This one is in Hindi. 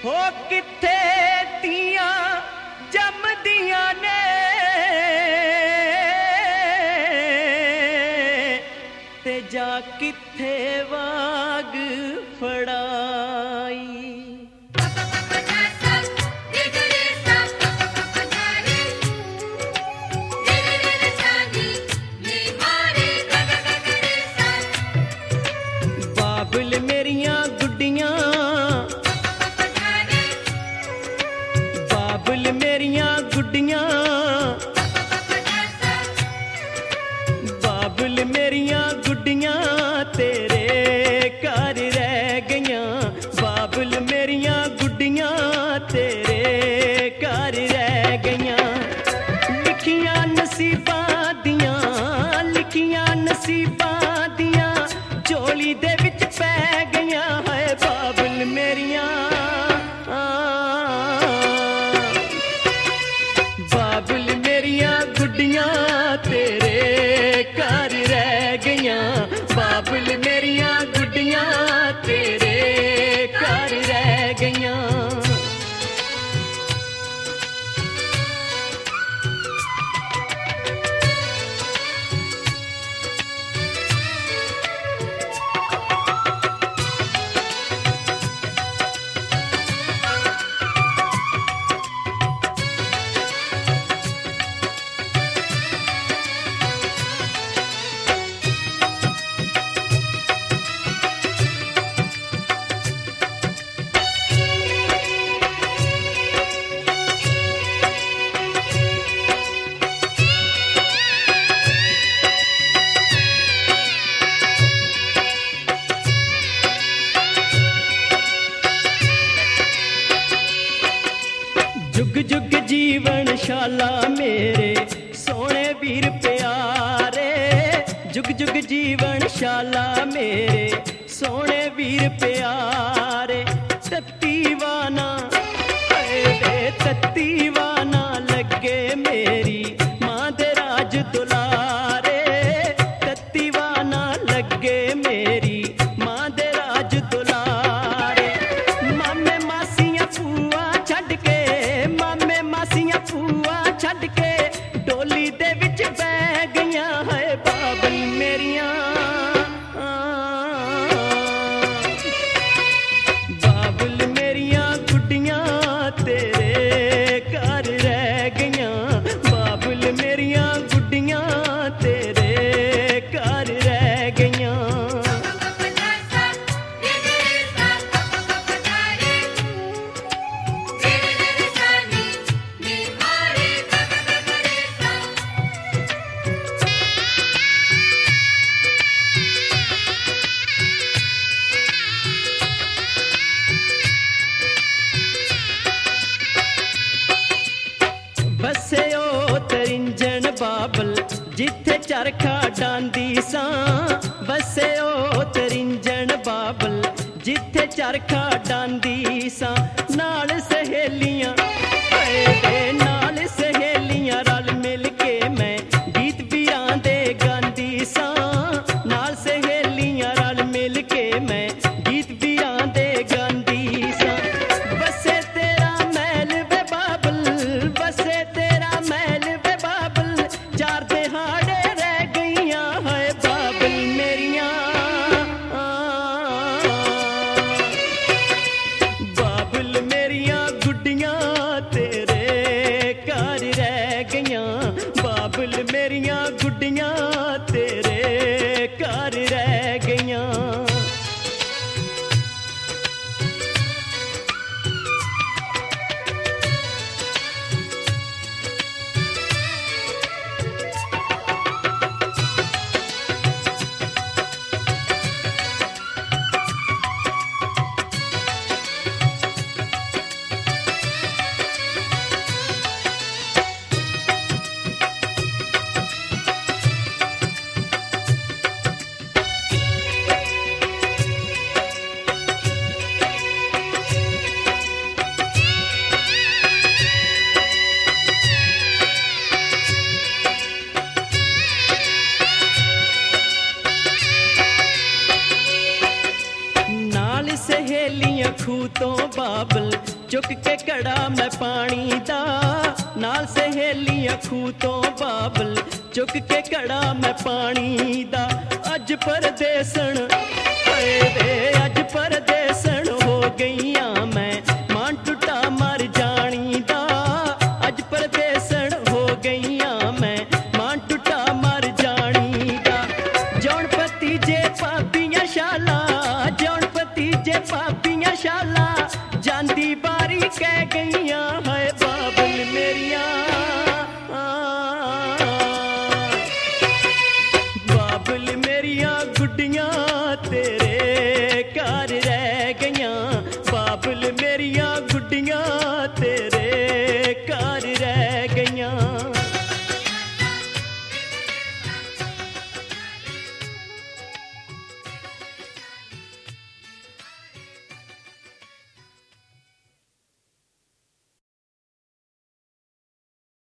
हो किथे तियां जमदियां ने ते जा किथे वाग फड़ाई। बाबुल मेरियां गुड्डियां, बाबुल मेरियां गुड्डियां, बाबुल मेरियां गुड्डियां तेरे घर रह गईयां। बाबुल मेरियां गुड्डियां तेरे घर रह गईयां। लिखियां नसीबां दियां, लिखियां नसीबां दियां झोली दे विच पै गईयां है बाबुल मेरियां। बाबुल मेरियां गुड्डियां तेरे घर रह गईयां। बाबुल मेरियां गुड्डियां तेरे घर रह गईयां। जुग जुग जीवन शाला मेरे सोने वीर प्यारे। जुग जुग जीवन शाला मेरे सोने वीर प्यारे। तत्ती वाना तत्ती वाना लगे मेरी मां दे राज दुलारे। तत्ती वाना लगे मेरी मां दे राज दुलारे। मामे मासियां फूआ छड़ के, मामे मासियां फूआ छड़ के डोली दे विच बह गईयां है बाबुल मेरियां। बाबुल मेरियां गुड्डियां तेरे घर रह गईयां। बाबुल मेरियां गुड्डियां तेरे घर रह गईयां। बसे ओ तरिंजन बाबल जिथे चरखा डांदी सां। बसे ओ तरिंजन बाबल जिथे चरखा डांदी सां। नाल सहेलियां नाल सहेलियां रल मिल के मैं गीत वीरां दे गांदी सां। नाल सहेलियां रल मिल के मैं गीत वीरां दे गांदी सां। बसे तेरा महल वे बाबल, बसे तेरा महल वे बाबल चार दिहाड़े रह गईयां है बाबुल मेरियां। बाबुल मेरियां गुड्डियां तेरे सहेलियां खूह तो बाबल चुक के कड़ा मैं पानी दा नाल सहेलियां खूह तो बाबल चुक के कड़ा मैं पानी दा अज परदेसन हाय वे अज परदेसन हो गईयां मैं मान टुटा मर जानी दा अज परदेसन हो गईयां मैं मान टुटा मर जानी दा जौनपति जे पापियां शाला जौनपति जे पापियां शाला जांदी बारी कह गईयां हाय